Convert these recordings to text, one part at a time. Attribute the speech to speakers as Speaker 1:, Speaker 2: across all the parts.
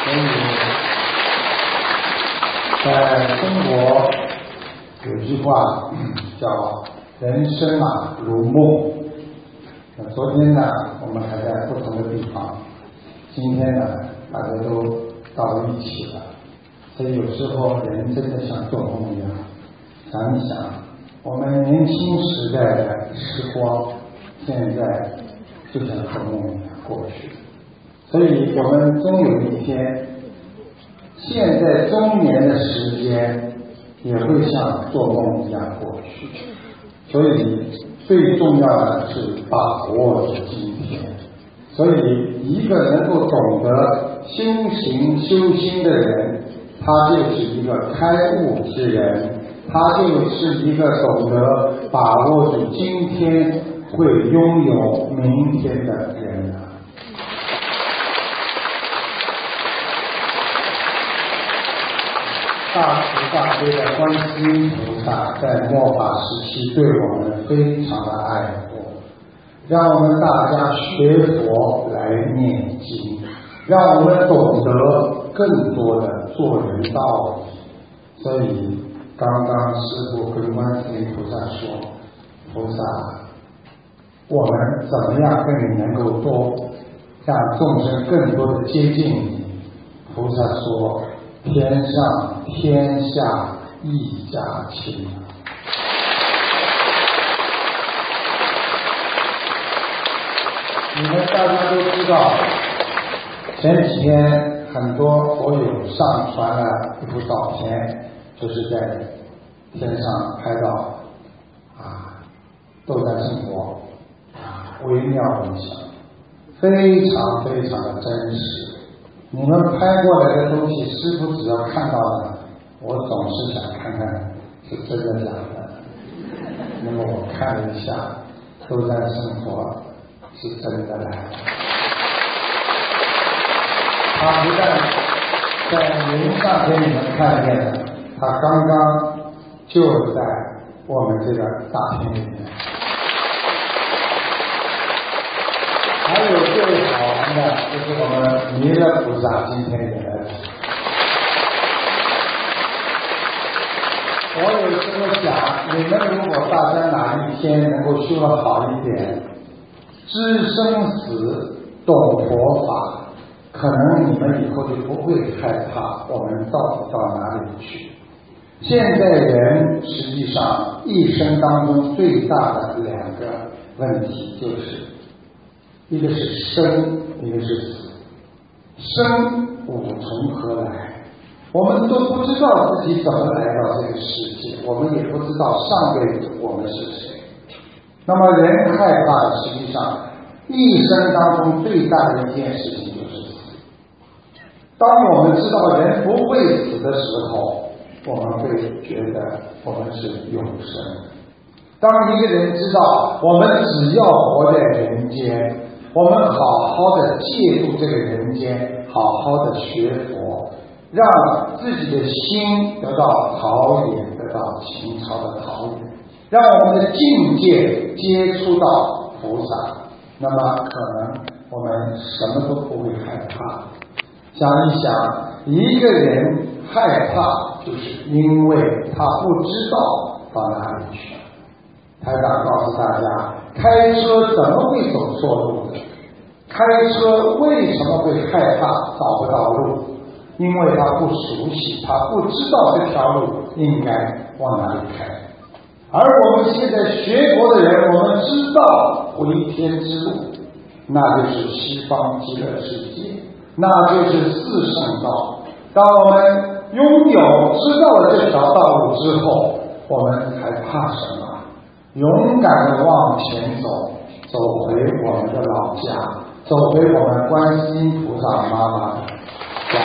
Speaker 1: 所以在中国有句话叫人生如梦。昨天呢我们还在不同的地方，今天呢大家都到了一起了，所以有时候人真的像做梦一样。想一想我们年轻时代的时光，现在就像做梦一样过去，所以我们终有一天，现在中年的时间也会像做梦一样过去。所以最重要的是把握着今天。所以一个能够懂得修行修心的人，他就是一个开悟之人，他就是一个懂得把握住今天会拥有明天的人啊。大慈大悲的观世音菩萨在末法时期对我们非常的爱护，让我们大家学佛来念经，让我们懂得更多的做人道理。所以刚刚师父跟观世音菩萨说，菩萨，我们怎么样跟你能够多让众生更多的接近你？菩萨说，天上天下一家亲。你们大家都知道，前几天很多佛友上传了一幅照片，就是在天上拍到斗战胜佛，微妙影响，非常非常的真实。你们拍过来的东西，师父只要看到了，我总是想看看是真的假的。那么我看了一下，斗战胜佛是真的来的。他不但在云上给你们看见的，他刚刚就在我们这个大厅里面。还有最好玩的就是我们弥勒菩萨今天也来了。我有时候想，你们如果大家哪一天能够修得好一点，知生死懂佛法，可能你们以后就不会害怕我们到底到哪里去。现在人实际上一生当中最大的两个问题，就是一个是生，一个是死。生无从何来，我们都不知道自己怎么来到这个世界，我们也不知道上辈子我们是谁。那么人害怕的，实际上一生当中最大的一件事情就是死。当我们知道人不会死的时候，我们会觉得我们是永生。当一个人知道我们只要活在人间，我们好好的借助这个人间，好好的学佛，让自己的心得到陶冶，得到情操的陶冶，让我们的境界接触到菩萨，那么可能我们什么都不会害怕。想一想，一个人害怕，就是因为他不知道到哪里去。台长告诉大家，开车怎么会走错路的？开车为什么会害怕找不到路？因为他不熟悉，他不知道这条路应该往哪里开。而我们现在学佛的人，我们知道回天之路，那就是西方极乐世界，那就是四圣道。当我们拥有知道了这条道路之后，我们还怕什么？勇敢地往前走，走回我们的老家，走回我们观世音菩萨妈妈的家。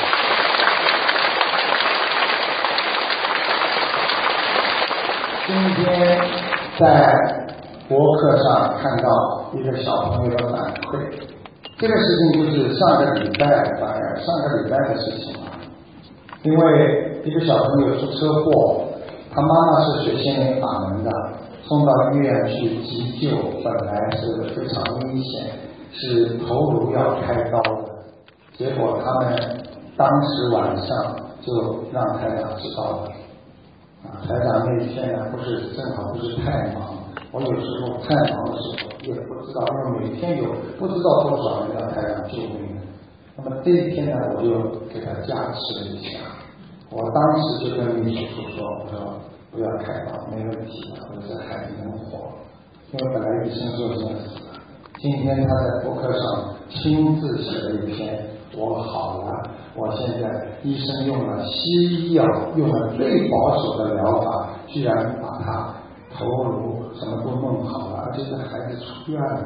Speaker 1: 今天在博客上看到一个小朋友的反馈，这个事情就是上个礼拜的事情了。因为一个小朋友出车祸，他妈妈是学心灵法门的，送到医院去急救，本来是非常危险，是头颅要开刀的，结果他们当时晚上就让台长知道了。台长那一天呢，正好不是太忙，我有时候太忙的时候也不知道，因为每天有不知道多少人让台长救命。那么这一天呢，我就给他加持了一下。我当时就跟秘书说，我说不要开刀，没问题的，我说这孩子能活，因为本来医生说已经死了。今天他在博客上亲自写了一篇，我好了，我现在医生用了西医药，用了最保守的疗法，居然把他头颅什么都弄好了，而且这孩子出院了。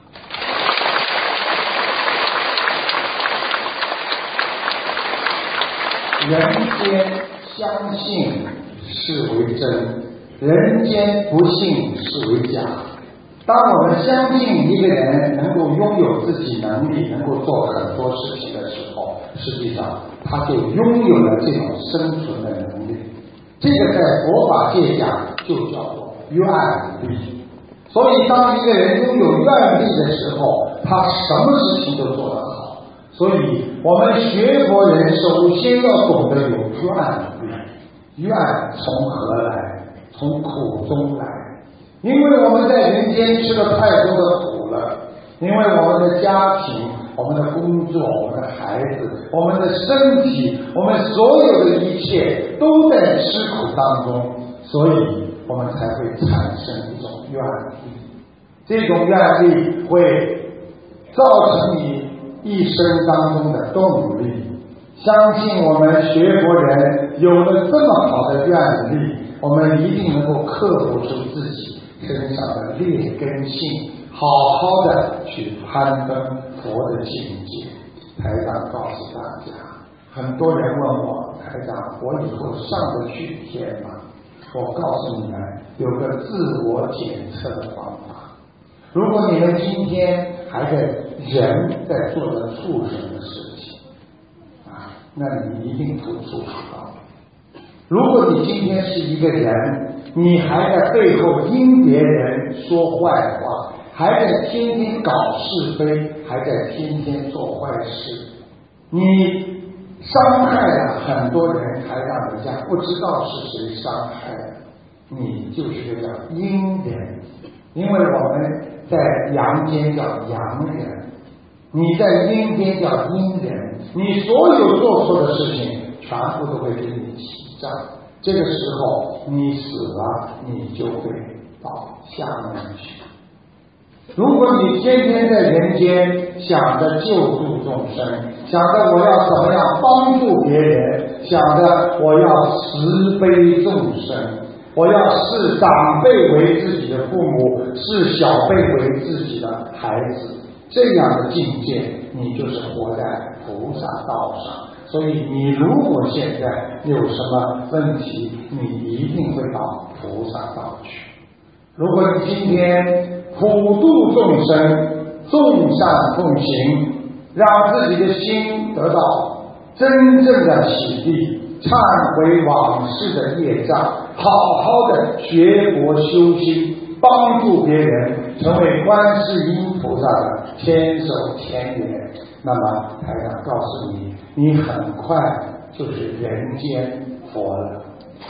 Speaker 1: 人间相信是为真，人间不信是为假。当我们相信一个人能够拥有自己能力，能够做很多事情的时候，实际上他就拥有了这种生存的能力。这个在佛法界讲就叫做愿力。所以当一个人拥有愿力的时候，他什么事情都做得好。所以我们学佛人首先要懂得有愿力。愿从何来？从苦中来。因为我们在人间吃了太多的苦了，因为我们的家庭、我们的工作、我们的孩子、我们的身体、我们所有的一切都在吃苦当中，所以我们才会产生一种愿力。这种愿力会造成你一生当中的动力。相信我们学佛人有了这么好的愿力，我们一定能够克服出自己身上的劣根性，好好的去攀登佛的境界。台长告诉大家，很多人问我，台长，我以后上得去天吗？我告诉你们，有个自我检测的方法。如果你们今天还在人在做的畜生的事情那你一定不畜生道。如果你今天是一个人，你还在背后因别人说坏话，还在天天搞是非，还在天天做坏事，你伤害了很多人，还让人家不知道是谁伤害的，你就是个叫阴人。因为我们在阳间叫阳人，你在阴间叫阴人，你所有做错的事情全部都会给你起账。这个时候你死了，你就会到下面去。如果你天天在人间想着救助众生，想着我要怎么样帮助别人，想着我要慈悲众生，我要视长辈为自己的父母，视小辈为自己的孩子，这样的境界你就是活在菩萨道上。所以你如果现在有什么问题，你一定会到菩萨道去。如果你今天普度众生，众善奉行，让自己的心得到真正的洗涤，忏悔往事的业障，好好的学佛修心，帮助别人，成为观世音菩萨的千手千眼，那么台长告诉你，你很快就是人间佛了。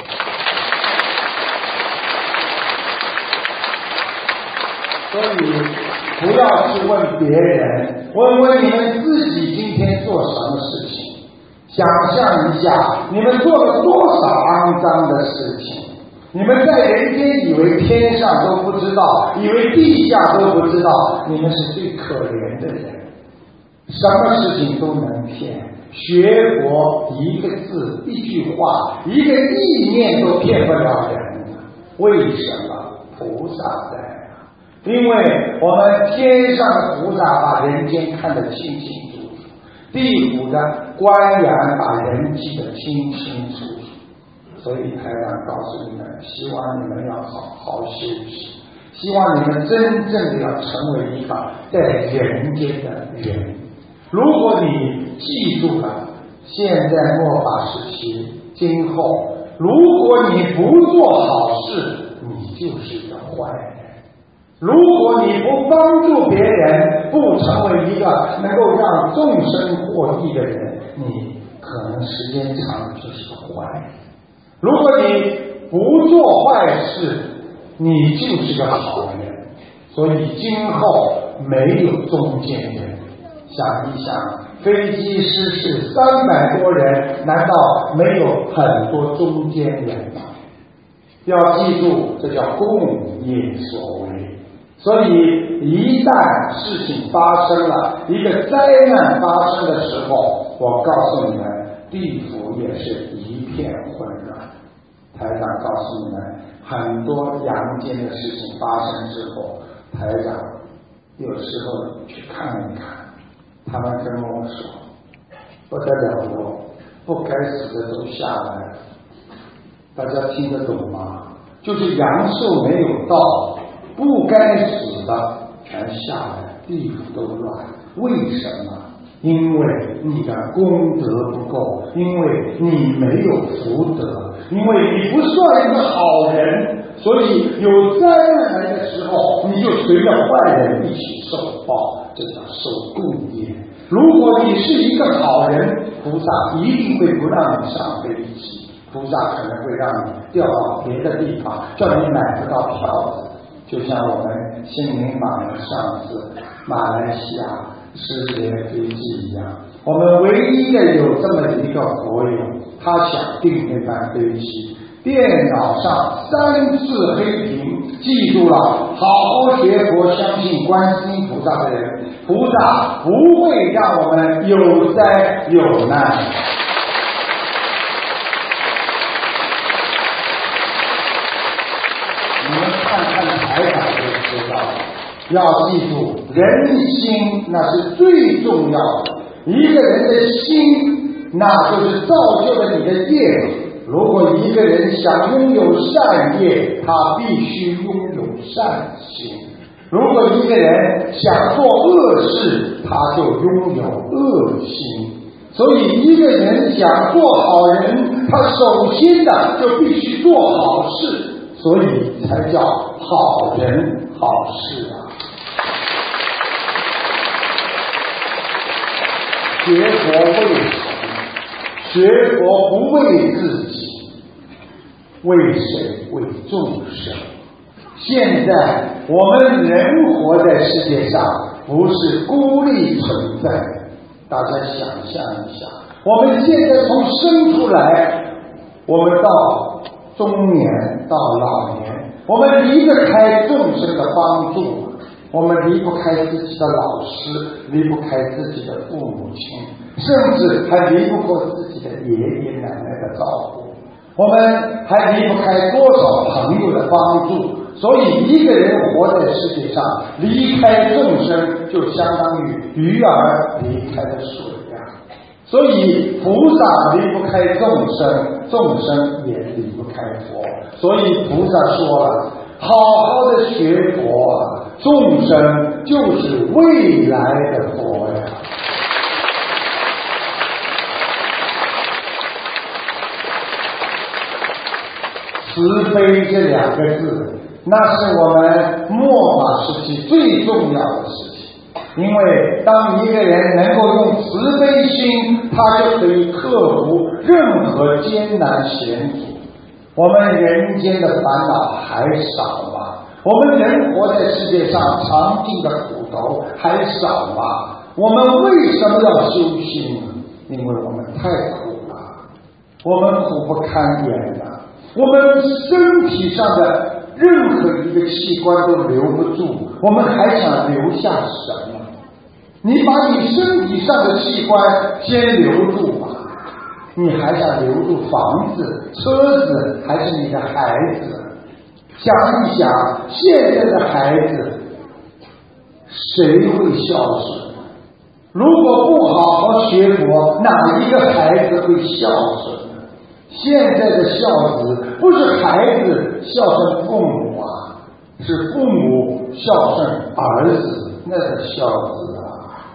Speaker 1: 所以不要去问别人，问问你们自己今天做什么事情。想象一下，你们做了多少肮脏的事情。你们在人间以为天上都不知道，以为地下都不知道，你们是最可怜的人。什么事情都能骗，学佛一个字一句话一个意念都骗不了人。为什么？菩萨在。因为我们天上的菩萨把人间看得清清楚楚，地府的官员把人记得清清楚楚。所以台长告诉你们，希望你们要好好修习，希望你们真正的要成为一个在人间的人。如果你记住了现在末法时期，今后如果你不做好事，你就是一个坏人。如果你不帮助别人，不成为一个能够让众生获益的人，你可能时间长了就是个坏人。如果你不做坏事，你就是个好人。所以今后没有中间人。想一想，飞机失事300多人，难道没有很多中间人吗？要记住，这叫共业所为。所以一旦事情发生了，一个灾难发生的时候，我告诉你们，地府也是一片混乱。台长告诉你们，很多阳间的事情发生之后，台长有时候去看一看，他们跟我说不得了了，不该死的都下来了。大家听得懂吗？就是阳寿没有到，不该死的全下来，地府都乱。为什么？因为你的功德不够，因为你没有福德，因为你不算一个好人，所以有灾难来的时候，你就随着坏人一起受报，这叫受共业。如果你是一个好人，菩萨一定会不让你上飞机，菩萨可能会让你调到别的地方，叫你买不到票子。就像我们心灵法门上次马来西亚世界飞机一样，我们唯一的有这么一个佛友，他想订那班飞机，电脑上3次黑屏，记住了，好好学佛，相信观世音菩萨的人，菩萨不会让我们有灾有难。你们看看台长就知道了。要记住，人心那是最重要的。一个人的心，那就是造就了你的业。如果一个人想拥有善业，他必须拥有善心；如果一个人想做恶事，他就拥有恶心。所以一个人想做好人，他首先的就必须做好事，所以才叫好人好事啊。学佛为什么？学佛不为自己，为谁？为众生。现在我们人活在世界上，不是孤立存在。大家想象一下，我们现在从生出来，我们到中年，到老年，我们离不开众生的帮助。我们离不开自己的老师，离不开自己的父母亲，甚至还离不过自己的爷爷奶奶的照顾。我们还离不开多少朋友的帮助。所以一个人活在世界上，离开众生就相当于鱼儿离开了水呀。所以菩萨离不开众生，众生也离不开佛。所以菩萨说了，好好的学佛啊，众生就是未来的佛呀。慈悲这2个字，那是我们末法时期最重要的事情。因为当一个人能够用慈悲心，他就可以克服任何艰难险阻。我们人间的烦恼还少吗？我们人活在世界上尝尽的苦头还少吗？我们为什么要修心？因为我们太苦了，我们苦不堪言了。我们身体上的任何一个器官都留不住，我们还想留下什么？你把你身体上的器官先留住吧，你还想留住房子、车子，还是你的孩子？想一想，现在的孩子谁会孝顺？如果不好好学佛，哪一个孩子会孝顺？现在的孝子不是孩子孝顺父母啊，是父母孝顺儿子，那个孝子啊。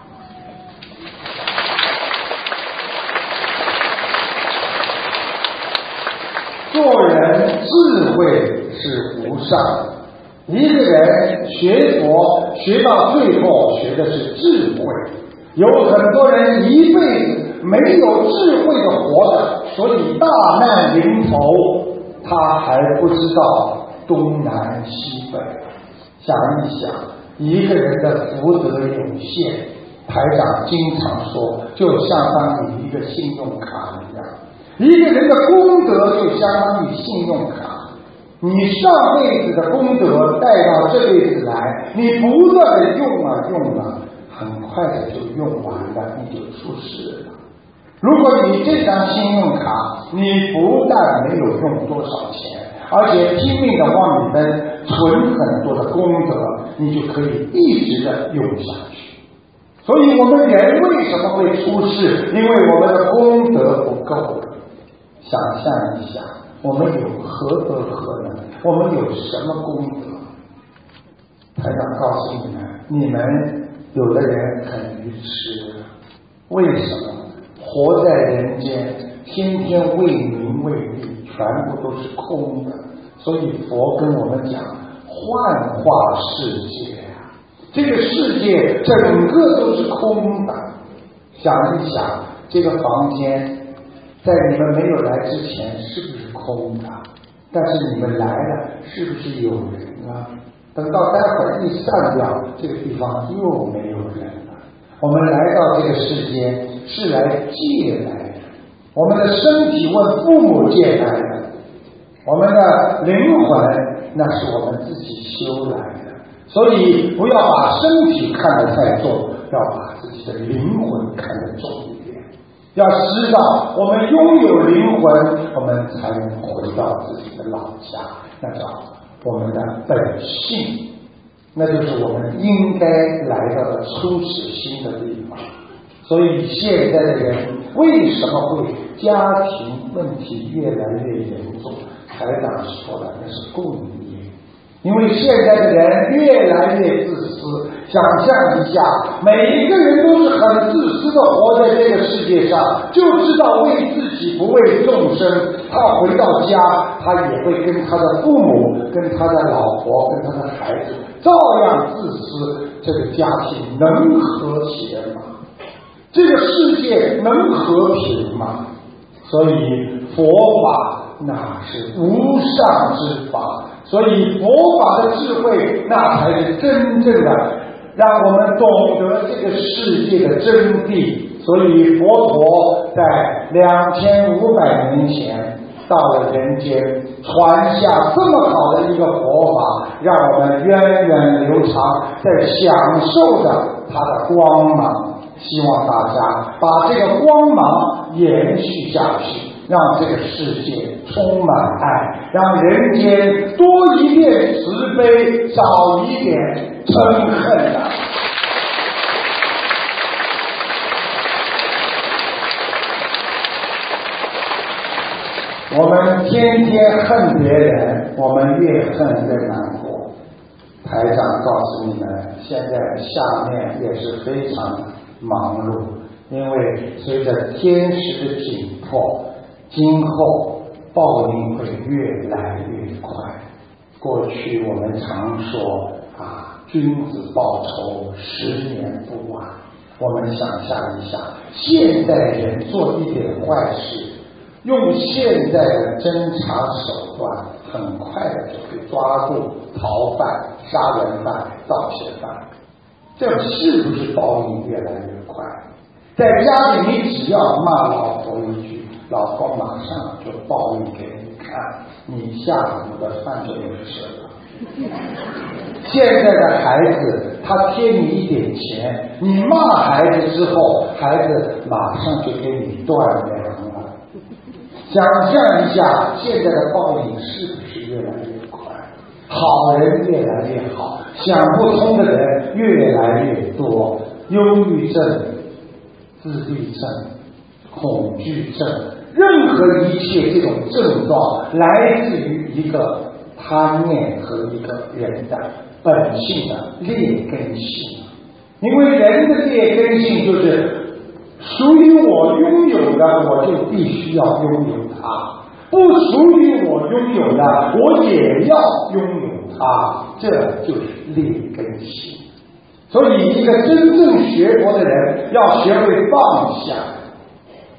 Speaker 1: 做人智慧是无上的，一个人学佛学到最后学的是智慧。有很多人一辈子没有智慧的活着，所以大难临头，他还不知道东南西北。想一想，一个人的福德有限，台长经常说，就相当于一个信用卡一样，一个人的功德就相当于信用卡。你上辈子的功德带到这辈子来，你不断的用啊，很快的就用完了，你就出事了。如果你这张信用卡你不但没有用多少钱，而且拼命的往里面存很多的功德，你就可以一直的用下去。所以我们人为什么会出事？因为我们的功德不够了。想象一下，我们有何德何能？我们有什么功德？台长告诉你们有的人很愚痴，为什么？活在人间，天天为名为利，全部都是空的。所以佛跟我们讲幻化世界啊，这个世界整个都是空的。想一想，这个房间在你们没有来之前是不是空的？但是你们来了，是不是有人啊？等到待会儿一散掉，这个地方又没有人了。我们来到这个世间是来借来的，我们的身体问父母借来的，我们的灵魂那是我们自己修来的。所以不要把身体看得太重，要把自己的灵魂看得重一点。要知道我们拥有灵魂，我们才能回到自己的老家，那叫我们的本性，那就是我们应该来到的初始心的地方。所以现在的人为什么会家庭问题越来越严重？台长说的那是共业，因为现在的人越来越自私。想象一下，每一个人都是很自私的活在这个世界上，就知道为自己不为众生。他回到家，他也会跟他的父母、跟他的老婆、跟他的孩子照样自私。这个家庭能和谐吗？这个世界能和平吗？所以佛法那是无上之法，所以佛法的智慧那才是真正的让我们懂得这个世界的真谛。所以佛陀在2500年前到了人间，传下这么好的一个佛法，让我们源远流长，在享受着它的光芒。希望大家把这个光芒延续下去，让这个世界充满爱，让人间多一点慈悲，少一点嗔恨啊！我们天天恨别人，我们越恨越难过。台长告诉你们，现在下面也是非常忙碌，因为随着天时的紧迫，今后报应会越来越快。过去我们常说君子报仇10年不晚。我们想象一下，现代人做一点坏事，用现在的侦查手段，很快的就可以抓住逃犯、杀人犯、盗窃犯。这是不是报应越来越快？在家里你只要骂老婆一句，老婆马上就报应给你看，你下午的饭就没吃了。现在的孩子他贴你一点钱，你骂孩子之后，孩子马上就给你断粮了。想象一下，现在的报应是不是越来越快？好人越来越好，想不通的人越来越多，忧郁症、自闭症、恐惧症，任何一切这种症状来自于一个贪念和一个人的本性的劣根性。因为人的劣根性就是属于我拥有的，我就必须要拥有它；不属于我拥有的，我也要拥有它。这就是劣根性。所以一个真正学佛的人要学会放下。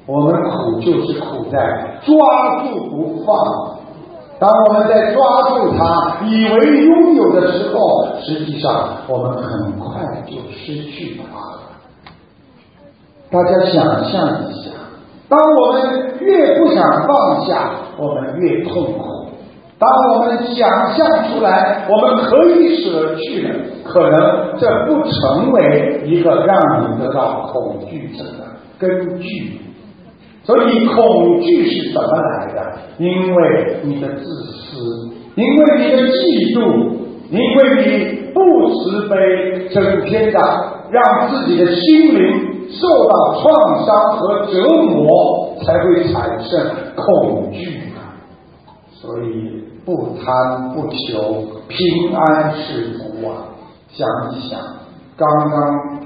Speaker 1: 我们苦就是苦在抓住不放。当我们在抓住它，以为拥有的时候，实际上我们很快就失去它了。大家想象一下，当我们越不想放下，我们越痛苦。当我们想象出来我们可以舍去的，可能这不成为一个让你得到恐惧症的根据。所以恐惧是怎么来的？因为你的自私，因为你的嫉妒，因为你不慈悲，整天的让自己的心灵受到创伤和折磨，才会产生恐惧。所以不贪不求，平安是福啊！想一想，刚刚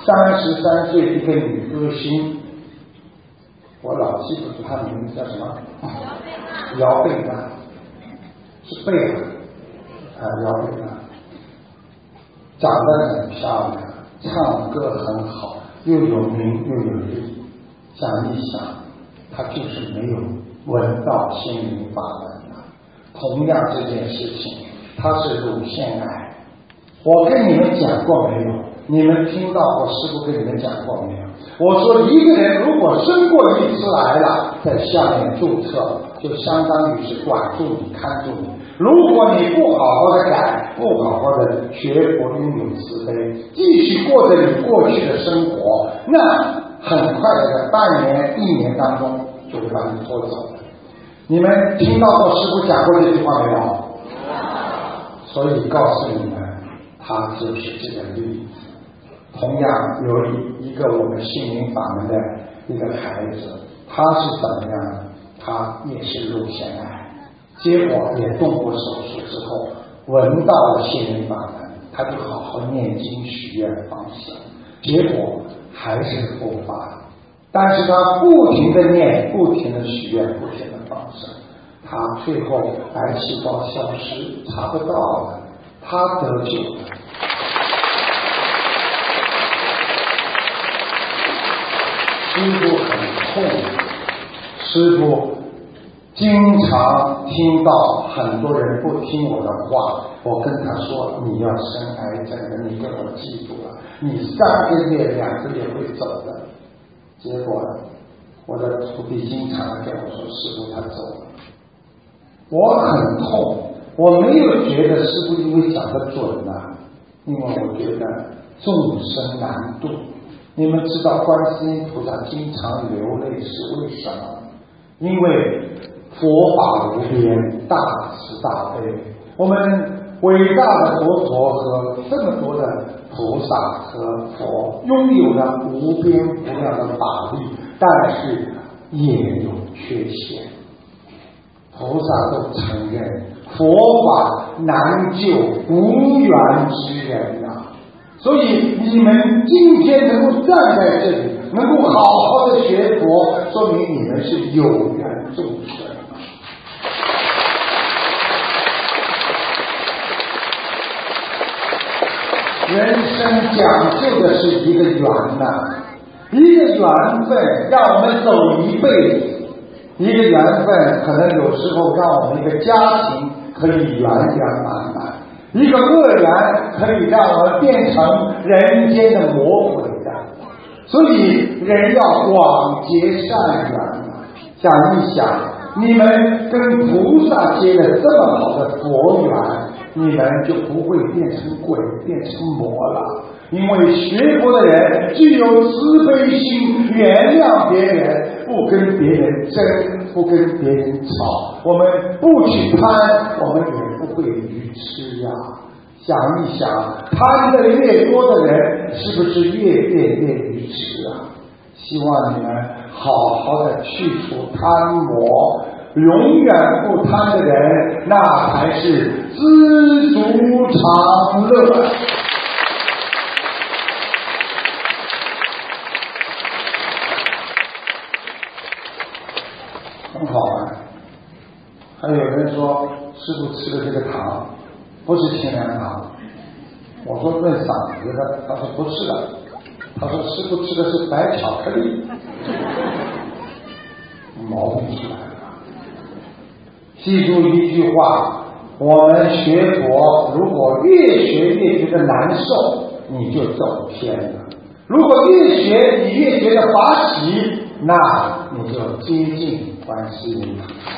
Speaker 1: 33岁一个女歌星，我老记不住她名字叫什么，姚贝娜，是贝娜啊，姚贝娜，长得很漂亮，唱歌很好，又有名又有力。想一想，她就是没有闻到心灵法门。同样这件事情，它是乳腺癌。我跟你们讲过没有？你们听到我师父跟你们讲过没有？我说一个人如果生过一次癌了，在下面注册，就相当于是管住你、看住你。如果你不好好的改，不好好的学佛，拥有慈悲，继续过着你过去的生活，那很快的半年、1年当中就会把你拖走了。你们听到过师父讲过这句话没有？所以告诉你们，他就是这个例子。同样有一个我们心灵法门的一个孩子，他是怎么样呢？他也是乳腺癌，结果也动过手术之后，闻到了心灵法门，他就好好念经许愿放生，结果还是复发。但是他不停的念，不停的许愿，不停的放生，他最后癌细胞消失，查不到了，他得救了。师父很痛，师父经常听到很多人不听我的话，我跟他说你要生癌症的，你给我记住了，你3个月2个月会走的。结果我的徒弟经常跟我说师父他走了，我很痛，我没有觉得师父因为讲得准啊，因为我觉得众生难度。你们知道观世音菩萨经常流泪是为什么？因为佛法无边，大慈大悲，我们伟大的佛陀和这么多的菩萨和佛拥有了无边无量的法力，但是也有缺陷。菩萨都承认佛法难救无缘之人啊，所以你们今天能够站在这里，能够好好的学佛，说明你们是有缘众生。人生讲究的是一个缘呐，一个缘分让我们走一辈子，一个缘分可能有时候让我们一个家庭可以圆圆满满，一个恶缘可以让我们变成人间的魔鬼的。所以人要广结善缘。想一想，你们跟菩萨结了这么好的佛缘，你们就不会变成鬼变成魔了。因为学佛的人具有慈悲心，原谅别人，不跟别人争，不跟别人吵，我们不去贪，我们也不会愚痴呀。想一想，贪的越多的人，是不是越变越愚痴啊？希望你们好好的去除贪魔，永远不贪的人，那才是知足常乐。很好玩。还有人说师父吃的这个糖不是清凉糖，我说润嗓子的，他说不是的，他说师父吃的是白巧克力。 毛病出来了。记住一句话，我们学佛如果越学越觉得难受，你就走偏了；如果越学你越觉得法喜，那你就接近观世音菩萨。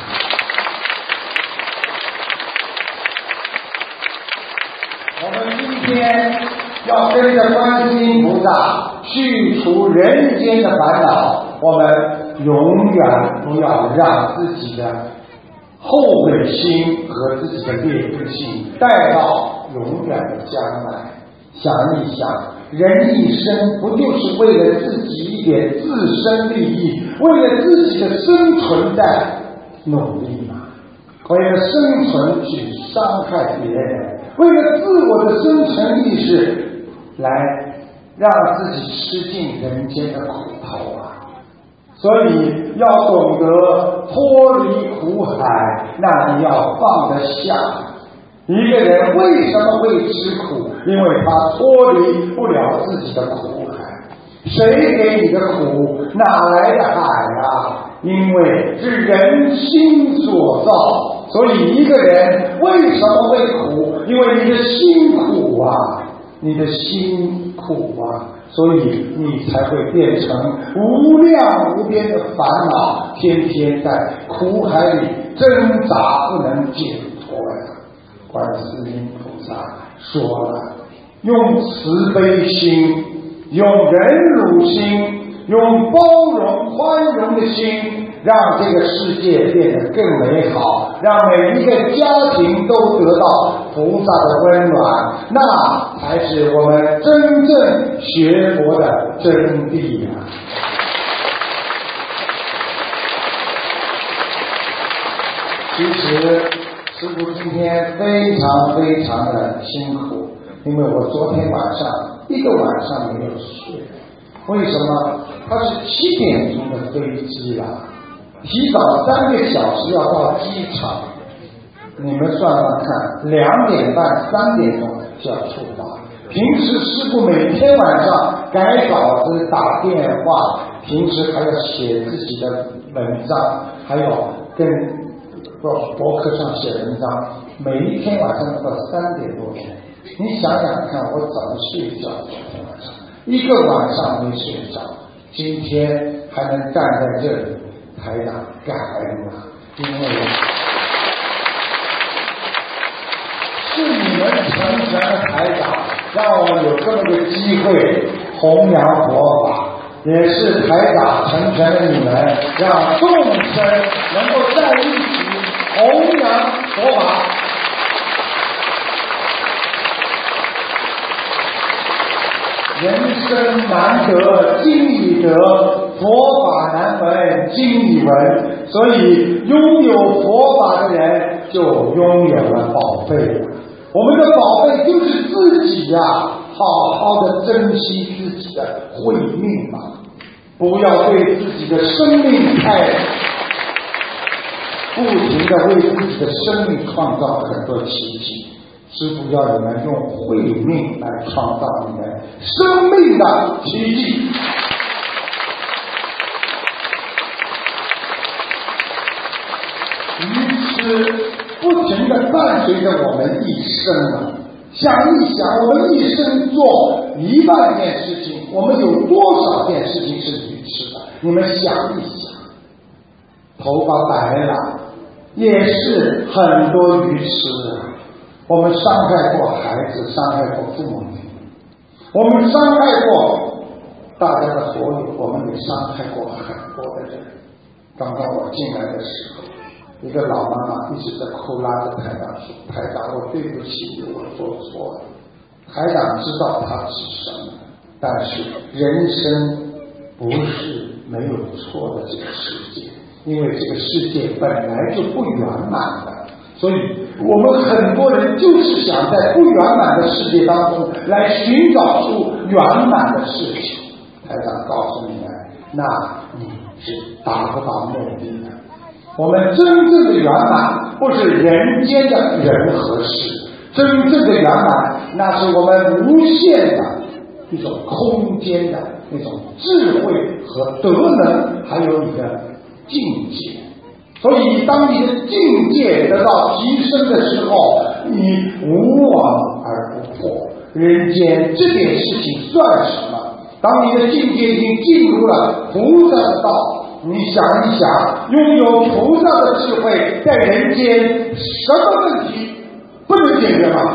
Speaker 1: 我们今天要跟着观世音菩萨去除人间的烦恼，我们永远不要让自己的后悔心和自己的劣根性带到永远的将来。想一想，人一生不就是为了自己一点自身利益，为了自己的生存在努力吗？为了生存去伤害别人，为了自我的生存意识来让自己吃尽人间的苦头啊！所以要懂得脱离苦海，那你要放得下。一个人为什么会吃苦？因为他脱离不了自己的苦海。谁给你的苦？哪来的海啊？因为是人心所造。所以一个人为什么会苦？因为你的心苦啊，你的心苦啊，所以你才会变成无量无边的烦恼，天天在苦海里挣扎，不能解脱呀。观世音菩萨说了，用慈悲心，用忍辱心，用包容宽容的心，让这个世界变得更美好，让每一个家庭都得到菩萨的温暖，那才是我们真正学佛的真谛啊！其实师父今天非常非常的辛苦，因为我昨天晚上一个晚上没有睡。为什么？他是7点钟的飞机了，提早3个小时要到机场，你们算算看，2点半3点钟就要出发。平时师父每天晚上改稿子、打电话，平时还要写自己的文章，还要跟博客上写文章，每一天晚上到3点多钟。你想想看，我怎么睡觉？昨天晚上一个晚上没睡着，今天还能站在这里，台长感恩啊！因为是你们成全的台长，让我们有这么个机会弘扬佛法，也是台长成全了你们，让众生能够在一起弘扬佛法。人生难得经已得，佛法难闻经已闻。所以拥有佛法的人就拥有了宝贝。我们的宝贝就是自己呀，好好的珍惜自己的慧命吧，不要对自己的生命不停的为自己的生命创造很多奇迹。师父要你们用慧命来创造你们生命的奇迹。愚痴不停的伴随着我们一生啊！想一想，我们一生做1万件事情，我们有多少件事情是愚痴的？你们想一想，头发白了，也是很多愚痴啊！我们伤害过孩子，伤害过父母，我们伤害过大家的所有，我们也伤害过很多的人。刚刚我进来的时候，一个老妈妈一直在哭，拉着台长说：“台长，我对不起，我做错了。”台长知道他是什么，但是人生不是没有错的这个世界，因为这个世界本来就不圆满的。所以我们很多人就是想在不圆满的世界当中来寻找出圆满的事情。台长告诉你们，那你是达不到目的的。我们真正的圆满不是人间的人和事，真正的圆满那是我们无限的一种空间的那种智慧和德能，还有你的境界。所以当你的境界得到提升的时候，你无往而不破，人间这点事情算什么？当你的境界已经进入了菩萨的道，你想一想，拥有菩萨的智慧，在人间什么问题不能解决吗？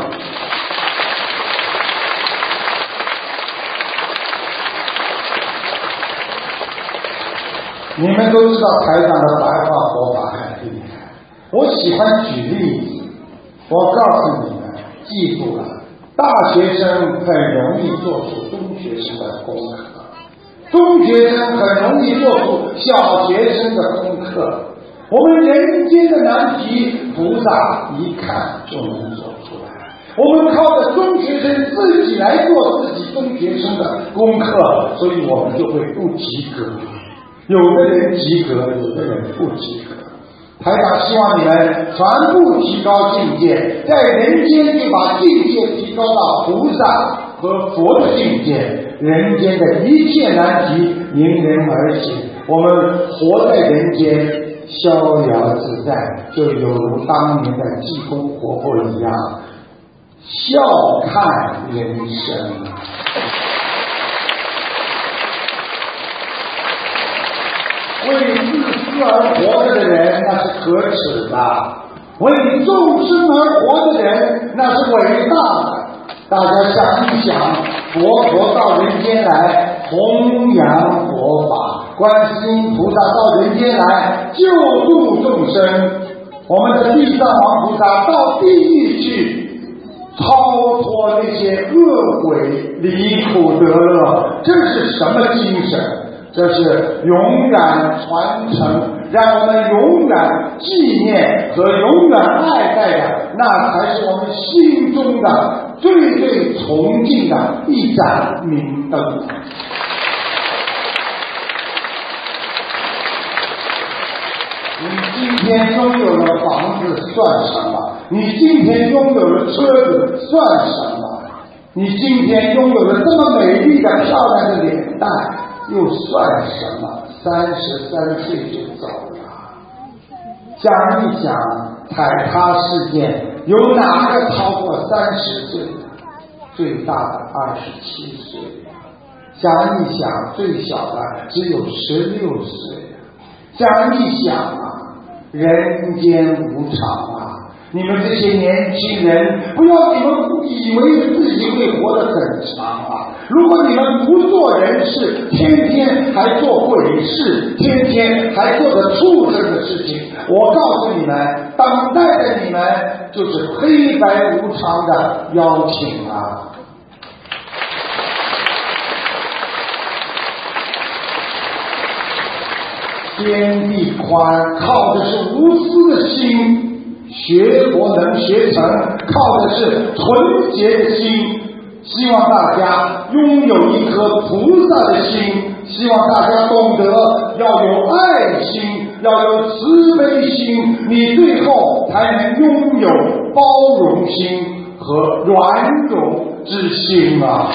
Speaker 1: 你们都知道台上的白话佛法很厉害，我喜欢举例子。我告诉你们，记住了，大学生很容易做出中学生的功课，中学生很容易做出小学生的功课。我们人间的难题，菩萨一看就能做出来。我们靠着中学生自己来做自己中学生的功课，所以我们就会不及格。有的人及格，有的人不及格。台长希望你们全部提高境界，在人间就把境界提高到菩萨和佛的境界，人间的一切难题迎刃而解。我们活在人间逍遥自在，就有如当年的济公活佛一样，笑看人生。为自私而活着的人，那是可耻的；为众生而活的人，那是伟大的。大家想一想，佛到人间来弘扬佛法，观世音菩萨到人间来救度众生，我们的地藏王菩萨到地狱去超脱那些恶鬼，离苦得乐，这是什么精神？这是永远传承，让我们永远纪念和永远爱戴的，那才是我们心中的最崇敬的一盏明灯。你今天拥有了房子算什么？你今天拥有了车子算什么？你今天拥有了这么美丽的漂亮的脸蛋又算什么？33岁就走了。想一想，踩踏事件有哪个超过30岁的？最大的27岁。想一想，最小的只有16岁。想一想啊，人间无常啊！你们这些年轻人，不要你们以为自己会活得很长啊！如果你们不做人事，天天还做鬼事，天天还做着畜生的事情，我告诉你们，等待着你们就是黑白无常的邀请啊！天地宽，靠的是无私的心。学佛能学成，靠的是纯洁的心。希望大家拥有一颗菩萨的心，希望大家懂得要有爱心，要有慈悲心，你最后才能拥有包容心和软容之心啊！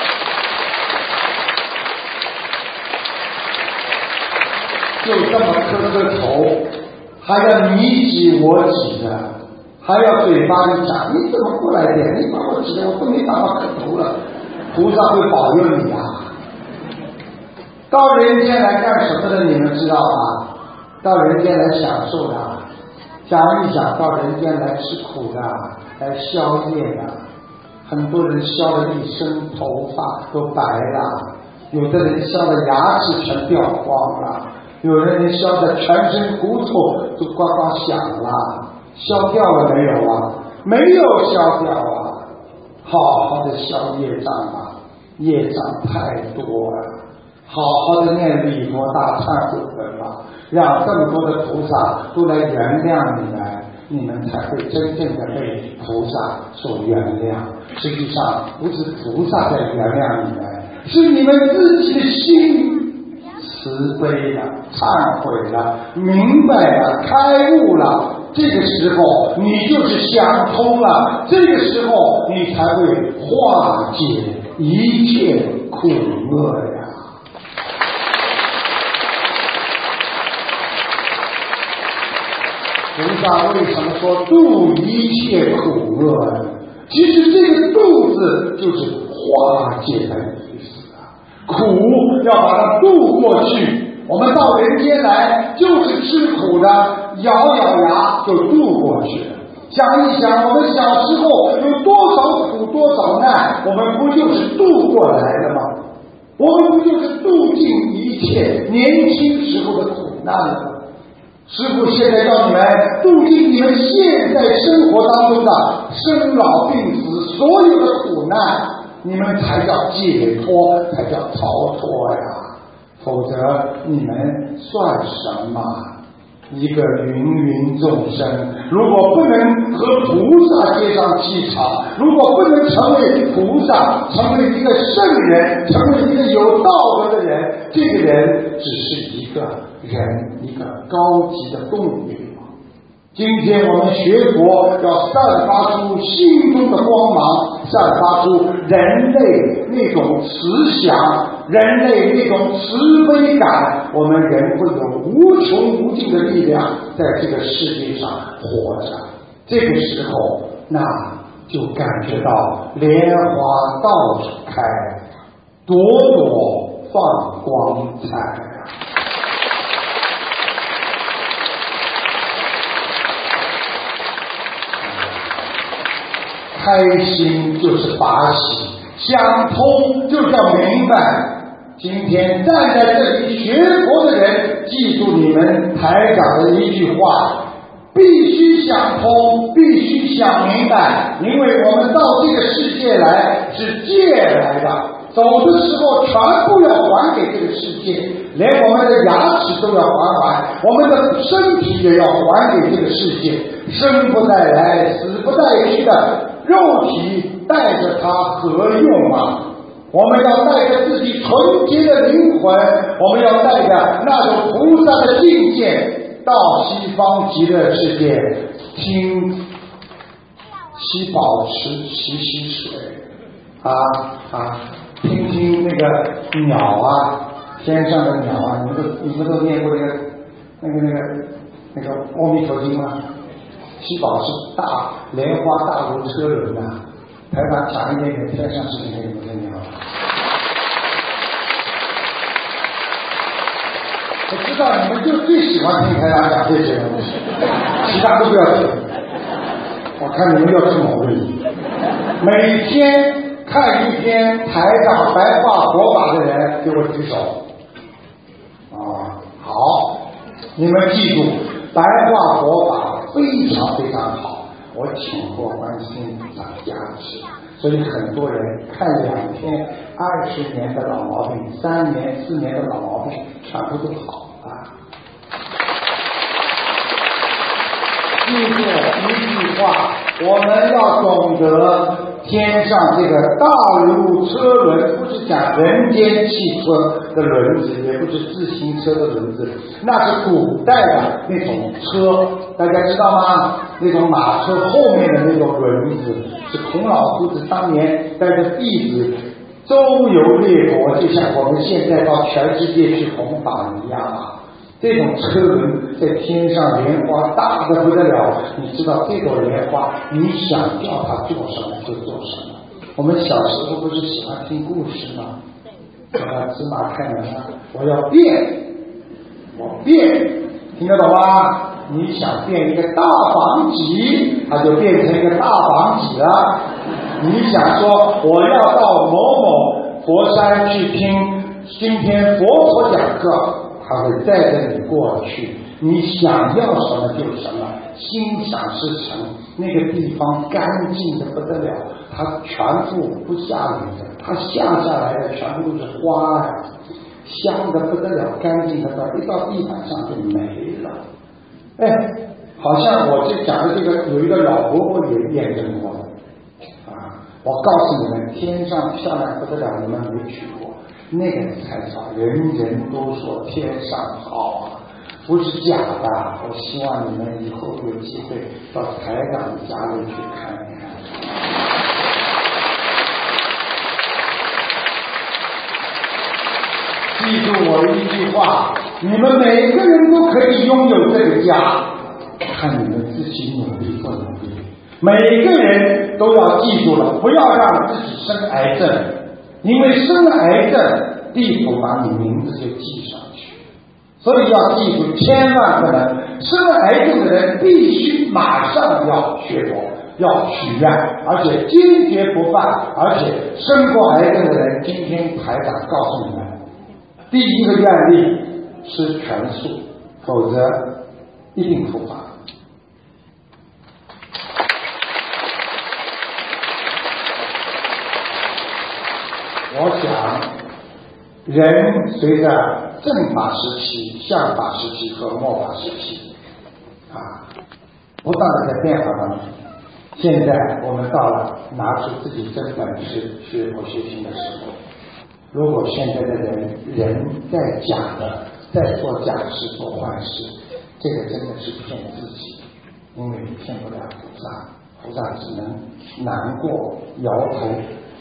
Speaker 1: 就这么磕头，还要你挤我挤的，还要嘴巴里讲，你怎么过来点？你把我挤的，我都没办法磕头了。菩萨会保佑你啊！到人间来干什么的？你们知道吗？到人间来享受的，想一想，到人间来吃苦的，来消业的。很多人消了一身头发都白了，有的人消的牙齿全掉光了。有人消的全身骨头都呱呱响了，消掉了没有啊？没有消掉啊！好好的消业障啊，业障太多了，好好的念礼佛大忏悔文吧，让这么多的菩萨都来原谅你们，你们才会真正的被菩萨所原谅。实际上不是菩萨在原谅你们，是你们自己的心慈悲了，忏悔了，明白了，开悟了，这个时候你就是想通了，这个时候你才会化解一切苦厄呀。 菩萨为什么说度一切苦厄呢？其实这个度字就是化解的意思啊，苦要把它度过去。我们到人间来就是吃苦的，咬咬牙就度过去了。想一想，我们小时候有多少苦多少难，我们不就是度过来的吗？我们不就是度尽一切年轻时候的苦难了吗？师父现在叫你们度尽你们现在生活当中的生老病死所有的苦难，你们才叫解脱，才叫逃脱呀！否则你们算什么？一个芸芸众生，如果不能和菩萨接上气场，如果不能成为菩萨，成为一个圣人，成为一个有道德的人，这个人只是一个人，一个高级的动物。今天我们学佛要散发出心中的光芒，散发出人类那种慈祥，人类那种慈悲感，我们人会有无穷无尽的力量在这个世界上活着。这个时候，那就感觉到莲花到处开，朵朵放光彩。开心就是法喜，想通就叫明白。今天站在这里学佛的人，记住你们台长的一句话，必须想通，必须想明白，因为我们到这个世界来是借来的，走的时候全部要还给这个世界，连我们的牙齿都要还，我们的身体也要还给这个世界。生不带来，死不带去的肉体带着它何用啊？我们要带着自己纯洁的灵魂，我们要带着那种菩萨的境界到西方极乐世界听吸宝池洗水听听那个鸟啊，天上的鸟啊，你们都念过那个阿弥陀经吗？七宝是大莲花大如车轮呐，台长讲一点点天上事情给你们听好。我知道你们就最喜欢听台长讲这些东西，其他都不要听。我看你们要出毛病。每天看一篇台长白话佛法的人，给我举手。好，你们记住，白话佛法非常非常好，我请过观世音菩萨加持，所以很多人看2天20年的老毛病，3年4年的老毛病全部都好了。记住一句话，我们要懂得天上这个大如车轮，不是讲人间汽车的轮子，也不是自行车的轮子，那是古代的那种车，大家知道吗？那种马车后面的那种轮子，是孔老夫子当年带着弟子周游列国，就像我们现在到全世界去弘法一样啊。这种车轮在天上，莲花大的不得了，你知道这朵莲花你想叫它做什么就做什么。我们小时候不是喜欢听故事吗？芝麻开门了，我要变，我变，听得懂吗？你想变一个大房脊，它就变成一个大房脊了。你想说我要到某某佛山去听今天佛陀讲课，他会带着你过去，你想要什么就什么，心想事成。那个地方干净的不得了，它全部不下雨的，它下来的全部都是花呀，香的不得了，干净的一到地板上就没了。好像我这讲的这个有一个老伯伯也验证过的我告诉你们，天上漂亮不得了，你们没去过，那个才叫人人都说天上好啊，不是假的。我希望你们以后有机会到台长的家里去看一看。记住我一句话，你们每个人都可以拥有这个家， 看你们自己努力不努力。每个人都要记住了，不要让自己生癌症，因为生癌症地府把你名字就记上去。所以要记住，千万不能生了癌症的人必须马上要学佛，要许愿，而且坚决不犯。而且生过癌症的人，今天台长告诉你们，第一个愿力吃全素，否则一定复发。我想人随着正法时期、相法时期和末法时期不断的在变化当中。现在我们到了拿出自己真本事学佛修行的时候，如果现在的人在假的，在做假事做坏事，这个真的是骗自己，因为骗不了菩萨，菩萨只能难过摇头，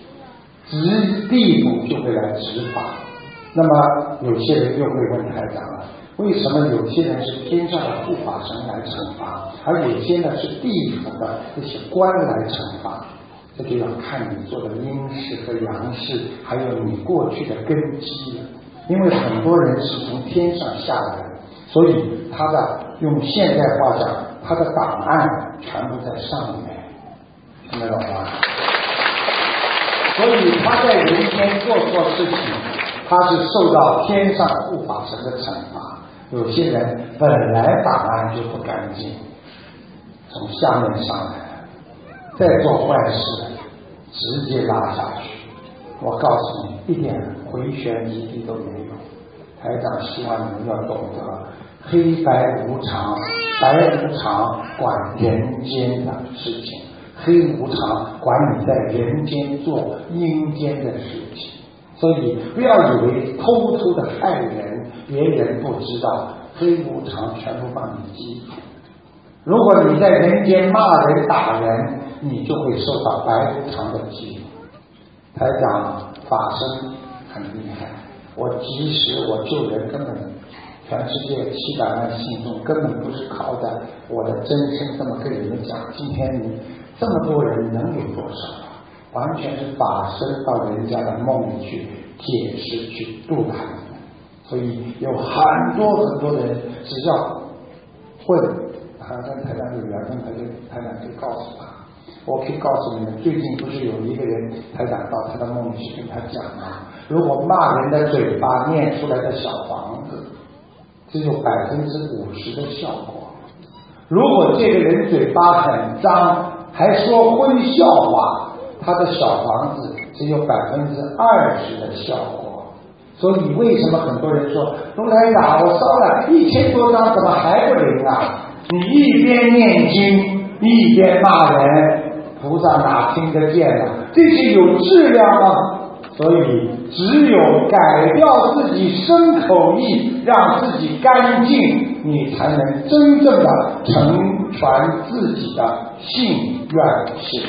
Speaker 1: 地府就会来执法。那么有些人又会问台长了，为什么有些人是天上的护法神来惩罚，而有些呢是地府的这些官来惩罚？这就要看你做的阴事和阳事，还有你过去的根基了。因为很多人是从天上下来的，所以他的用现代话讲，他的档案全部在上面，听得懂吗？所以他在人间做错事情，他是受到天上护法神的惩罚。有些人本来档案就不干净，从下面上来再做坏事，直接拉下去。我告诉你，一点回旋余地都没有。台长希望你们要懂得黑白无常，白无常管人间的事情，黑无常管你在人间做阴间的事情。所以不要以为偷偷的害人，别人不知道，黑无常全部帮你记住。如果你在人间骂人打人，你就会受到白无常的记录。台长法身很厉害，我及时我救人，根本全世界700万信众根本不是靠在我的真身这么跟你们讲。今天你这么多人能有多少？完全是法身到人家的梦里去解释去度他们。所以有很多的人只要混他跟台长有缘分，台长可以告诉他。我可以告诉你们，最近不是有一个人台长到他的梦里去跟他讲吗？如果骂人的嘴巴念出来的小房子只有50%的效果，如果这个人嘴巴很脏还说荤笑话，他的小房子只有20%的效果。所以为什么很多人说龙台长，我烧了1000多张怎么还不灵啊？你一边念经一边骂人，菩萨哪听得见呢？这些有质量吗？所以只有改掉自己身口意，让自己干净，你才能真正的成全自己的信愿性。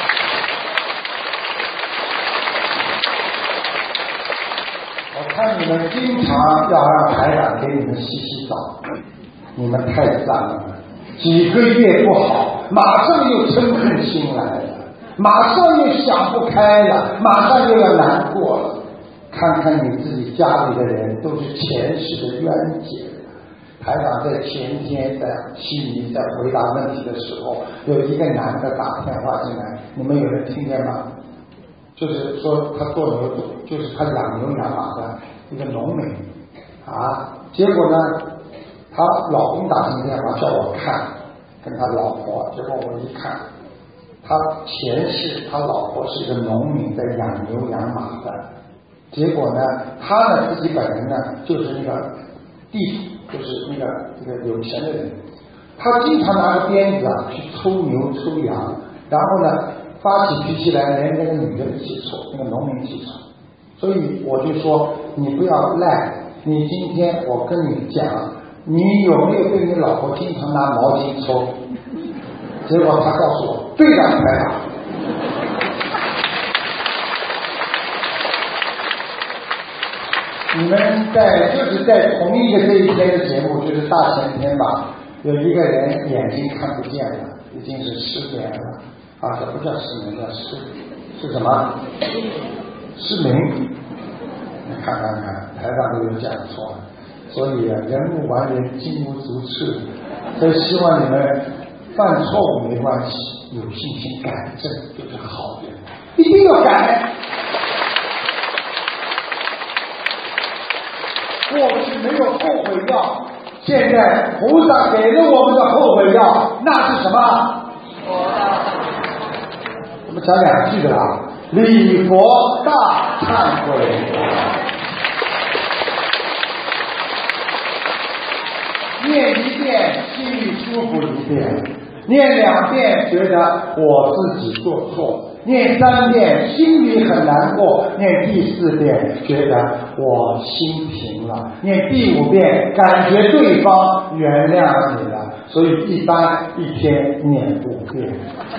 Speaker 1: 我看你们经常要让台长给你们洗澡，你们太脏了，几个月不好，马上又嗔恨心来了，马上又想不开了，马上又要难过了。看看你自己家里的人都是前世的冤结。台长在前天在悉尼在回答问题的时候，有一个男的打电话进来，你们有人听见吗？就是说他做牛，就是他养牛养马的一个农民结果呢他老公打进电话叫我看跟他老婆，结果我一看，他前世他老婆是一个农民，在养牛养马的，结果呢他呢自己本人呢就是那个地主，就是那个有钱的人，他经常拿着鞭子去抽牛抽羊，然后呢发起脾气来，连那个女的一起抽，那个农民一起抽。所以我就说你不要赖，你今天我跟你讲，你有没有对你老婆经常拿毛巾抽？结果他告诉我，对的，台长。你们就是在同一个这一天的节目，就是大前天吧， 有一个人眼睛看不见了，已经是失眠了啊，这不叫失眠，叫是什么？失明。你看看台上都有讲错了，所以人无完人，金无足赤。所以希望你们犯错误没关系，有信心改正就是好的，一定要改。过去没有后悔药，现在菩萨给了我们的后悔药，那是什么？我们讲两句的啦，礼佛大忏悔。念一遍心里舒服一遍，念2遍觉得我自己做错，念3遍心里很难过，念第4遍觉得我心平了，念第5遍感觉对方原谅你了。所以一般一天念5遍。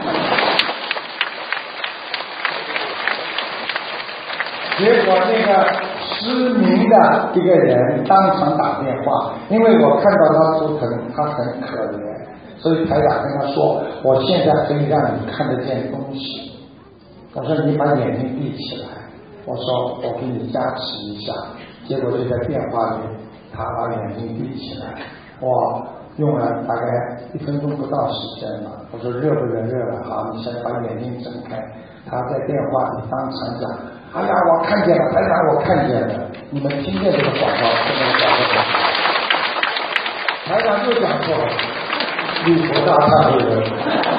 Speaker 1: 结果那个失明的一个人当场打电话，因为我看到他图腾，他很可怜，所以台长跟他说，我现在可以让你看得见东西。我说你把眼睛闭起来，我说我给你加持一下。结果就在电话里，他把眼睛闭起来，我用了大概1分钟不到时间吧。我说热不热？热了，好，你现在把眼睛睁开。他在电话里当场讲，哎呀，我看见了，台长，我看见了。你们听见这个广告，这个广告，台长又讲错了，礼佛大忏悔文。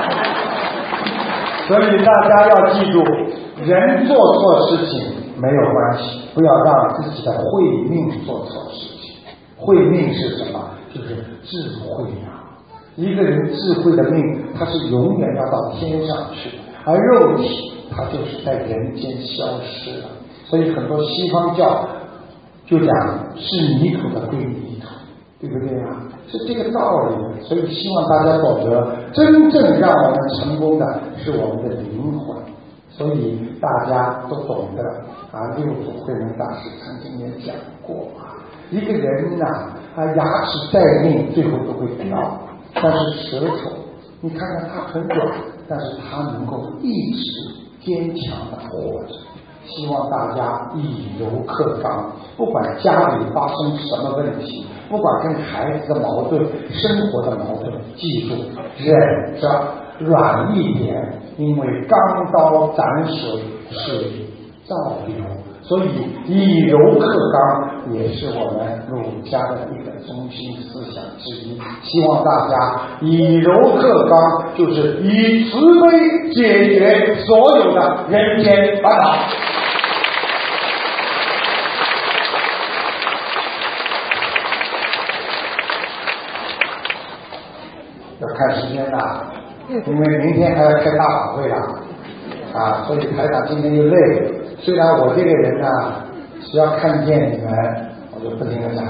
Speaker 1: 所以大家要记住，人做错事情没有关系，不要让自己的慧命做错事情。慧命是什么？就是智慧啊！一个人智慧的命，他是永远要到天上去的，而肉体它就是在人间消失了。所以很多西方教就讲是泥土的归泥土，对不对啊？是这个道理。所以希望大家懂得，真正让我们成功的是我们的灵魂。所以大家都懂得啊，六祖慧能大师曾经也讲过啊，一个人呐，牙齿再硬最后都会掉，但是舌头你看看它很软，但是它能够一直坚强的活着。希望大家以柔克刚，不管家里发生什么问题，不管跟孩子的矛盾、生活的矛盾，记住忍着，软一点，因为钢刀斩水是造流。所以以柔克刚也是我们儒家的一个中心思想之一。希望大家以柔克刚，就是以慈悲解决所有的人间烦恼。要看时间了，因为明天还要开大法会了啊，所以台长今天就累。虽然我这个人呢，只要看见你们，我就不停的讲，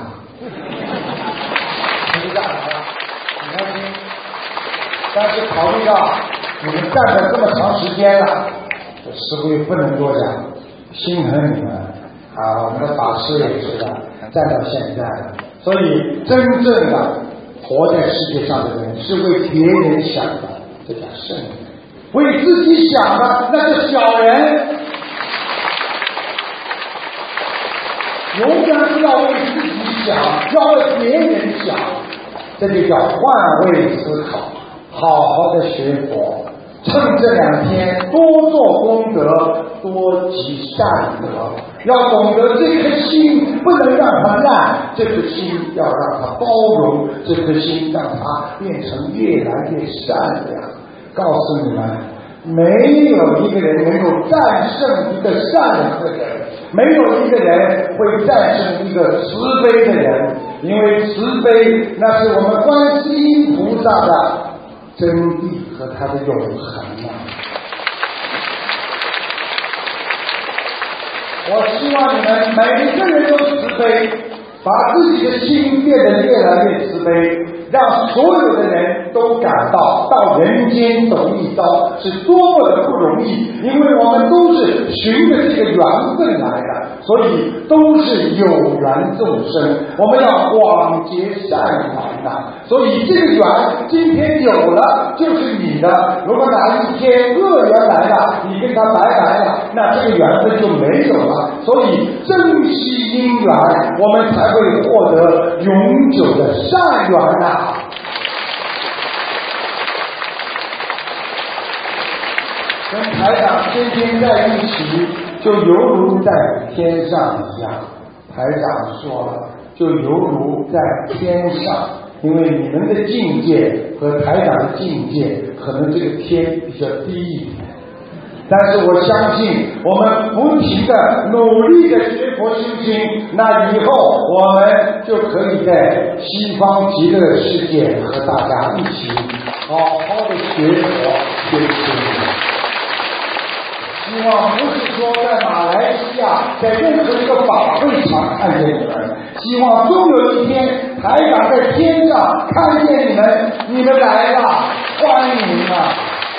Speaker 1: 听下来了，很开心。但是考虑到你们站了这么长时间了，这师父也不能多讲，心疼你们啊，我们的法师也是的，站到现在了。所以真正的活在世界上的人是为别人想的，这叫圣人；为自己想的，那是小人。永远不要为自己想，要为别人想，这就叫换位思考。好好的学佛，趁这2天多做功德，多积善德。要懂得这颗心不能让它烂，这颗心要让它包容，这颗心让它变成越来越善良。告诉你们，没有一个人能够战胜一个善良的人，没有一个人会战胜一个慈悲的人，因为慈悲那是我们观世音菩萨的真谛和它的永恒啊！我希望你们每一个人都慈悲，把自己的心变得越来越慈悲，让所有的人都感到人间走一遭是多么的不容易，因为我们都是循着这个缘分来的，所以都是有缘众生，我们要广结善缘。 的。所以这个缘今天有了就是你的，如果哪一天恶缘来了，你跟他拜拜了，那这个缘分就没有了。所以珍惜因缘，我们才会获得永久的善缘啊。跟台长天天在一起，就犹如在天上一样。台长说了，就犹如在天上，因为你们的境界和台长的境界，可能这个天比较低一点。但是我相信，我们不停的努力的学佛修心，那以后我们就可以在西方极乐世界和大家一起好好的学佛修心。希望不是说在马来西亚，在任何一个法会场看见你们，希望终有一天台长在天上看见你们，你们来了，欢迎啊！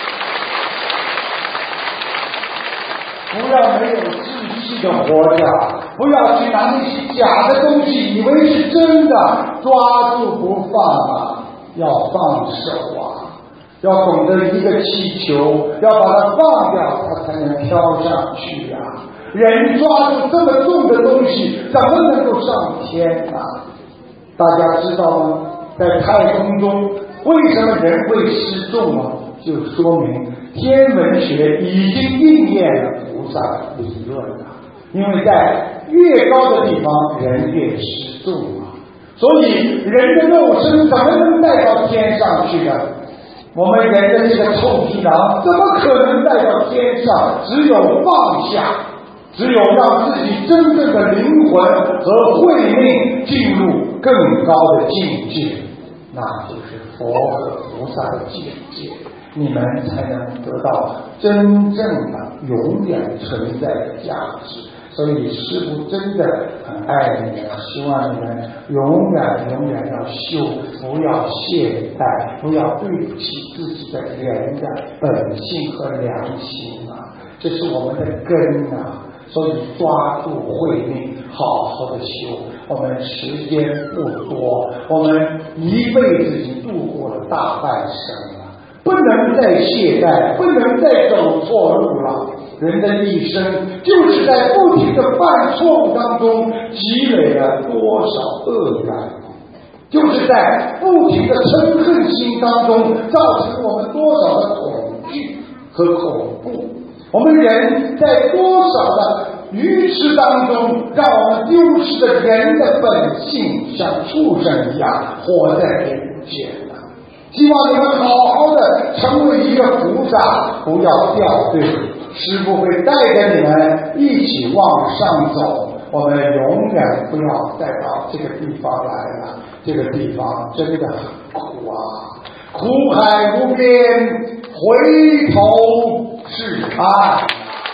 Speaker 1: 不要没有志气的活着，不要去拿那些假的东西以为是真的，抓住不放啊，要放手啊，要懂得一个气球要把它放掉，它才能飘上去啊。人抓住这么重的东西怎么能够上天啊？大家知道吗？在太空中为什么人会失重啊？就说明天文学已经应验了菩萨理论了。因为在越高的地方人越失重啊，所以人的肉身怎么能带到天上去呢？我们人的这个臭皮囊怎么可能带到天上？只有放下，只有让自己真正的灵魂和慧命进入更高的境界，那就是佛和菩萨的境界，你们才能得到真正的永远存在的价值。所以师父真的很爱你们，希望你们永远要修，不要懈怠，不要对不起自己的人的本性和良心啊，这是我们的根啊。所以抓住慧命，好好的修。我们时间不多，我们一辈子已经度过了大半生了，不能再懈怠，不能再走错路了。人的一生就是在不停的犯错误当中积累了多少恶缘，就是在不停的嗔恨心当中造成我们多少的恐惧和恐怖。我们人在多少的愚痴当中，让我们丢失了人的本性，像畜生一样活在人间了。希望你们好好的成为一个菩萨，不要掉队。师父会带着你们一起往上走，我们永远不要再到这个地方来了。这个地方真的很苦啊，苦海无边，回头是岸。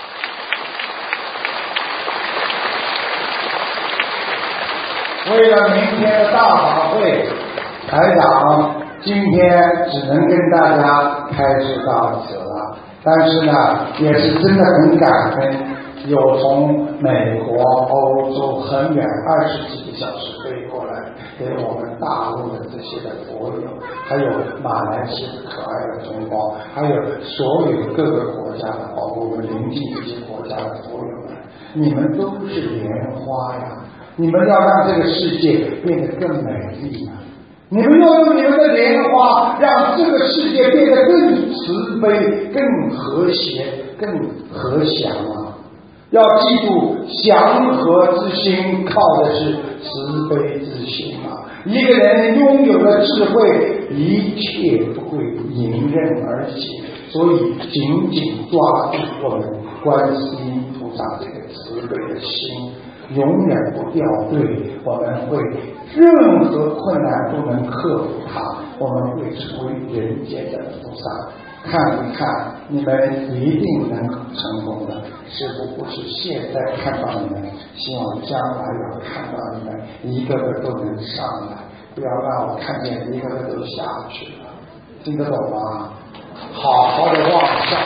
Speaker 1: 为了明天的大法会，台长今天只能跟大家开示到此了。但是呢，也是真的很感恩，有从美国、欧洲很远20几个小时飞过来，给我们大陆的这些的佛友，还有马来西亚可爱的同胞，还有所有各个国家的，包括我们邻近这些国家的佛友们，你们都是莲花呀！你们要让这个世界变得更美丽啊！你们要用你们的莲花让这个世界变得更慈悲、更和谐、更和祥啊！要记住，祥和之心靠的是慈悲之心啊！一个人拥有了智慧，一切都会迎刃而解。所以紧紧抓住我们观世音菩萨这个慈悲的心，永远不掉队，我们会任何困难都能克服它，我们会成为人间的菩萨。看一看，你们一定能成功的。师父不是现在看到你们，希望将来要看到你们一个个都能上来，不要让我看见一个个都下去了。听得懂吗？好好的往上，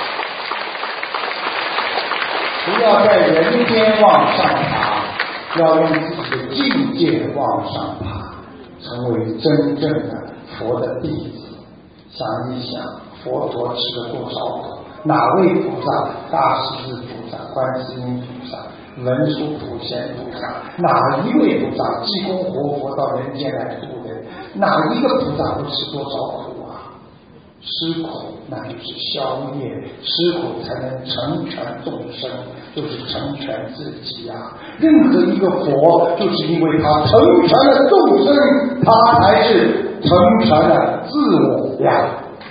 Speaker 1: 不要在人间往上爬，要用自己的境界往上爬。 成为真正的佛的弟子。想一想，佛陀吃了多少苦？哪位菩萨？大势至菩萨、观世音菩萨、文殊普贤菩萨，哪一位菩萨济公活佛到人间来度人？哪一个菩萨不吃多少苦啊？吃苦那就是消业，吃苦才能成全众生，就是成全自己啊！任何一个佛，就是因为他成全了众生，他才是成全了自我呀。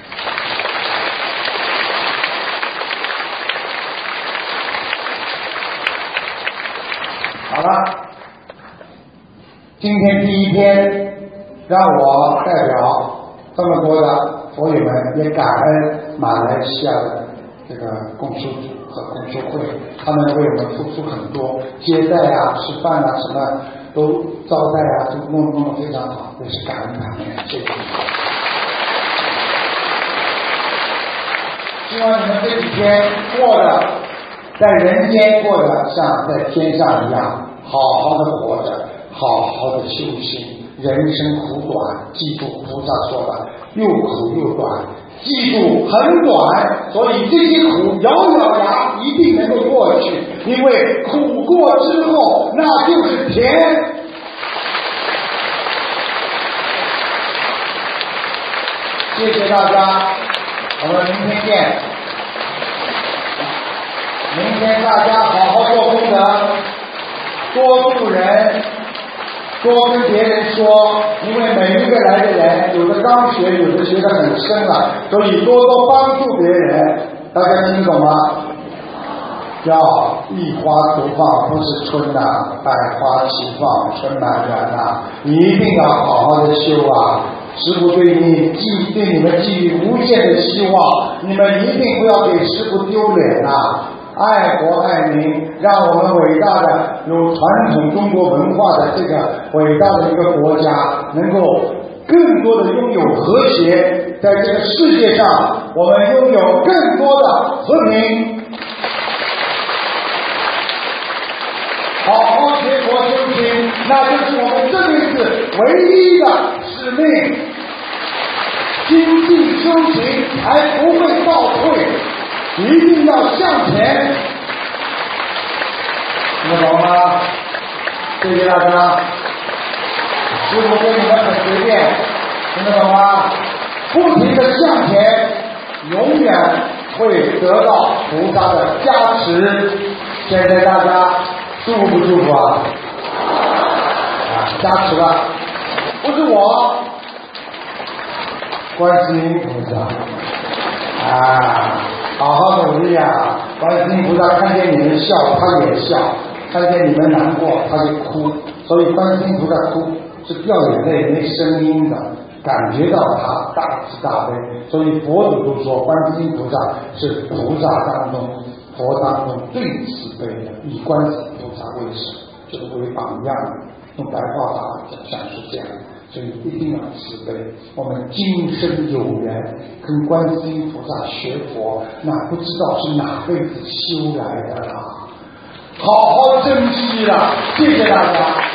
Speaker 1: 好了，今天第一天，让我代表这么多的佛友们，也感恩马来西亚的这个共修组和共修会，他们为我们付出很多，接待啊、吃饭啊，什么都招待啊，都弄得非常好，也是感恩他们，谢谢。希望你们这几天过的，在人间过的像在天上一样，好好的活着，好好的修行。人生苦短，记住菩萨说的，又苦又短，记住很短，所以这些苦咬咬牙一定能够过去，因为苦过之后那就是甜。谢谢大家，我们明天见。明天大家好好做功德，多助人，多跟别人说，因为每一个来的人，有的刚学，有的学得很深了，所以多多帮助别人。大家听懂吗？要一花独放，不是春呐、百花齐放，春满园呐，你一定要好好的修啊！师父对你们寄予无限的希望，你们一定不要给师父丢脸啊！爱国爱民，让我们伟大的有传统中国文化的这个伟大的一个国家，能够更多的拥有和谐，在这个世界上，我们拥有更多的和平。好好学佛修行，那就是我们这辈子唯一的使命。精进修行才不会倒退，一定要向前。听得懂吗？谢谢大家。师父对你们很随便，听得懂吗？不停的向前，永远会得到菩萨的加持。现在大家祝福不祝福啊？加持了，不是我，观世音菩萨啊，好好努力啊！观世音菩萨看见你们笑，他也笑；看见你们难过，他就哭。所以观世音菩萨哭是掉眼泪没声音的，感觉到他大慈大悲。所以佛祖都说，观世音菩萨是菩萨当中、佛当中最慈悲的，以观世音菩萨为首，就是为榜样。用白话法讲是这样，所以一定要慈悲。我们今生有缘跟观世音菩萨学佛，那不知道是哪辈子修来的啦，好好珍惜了。谢谢大家。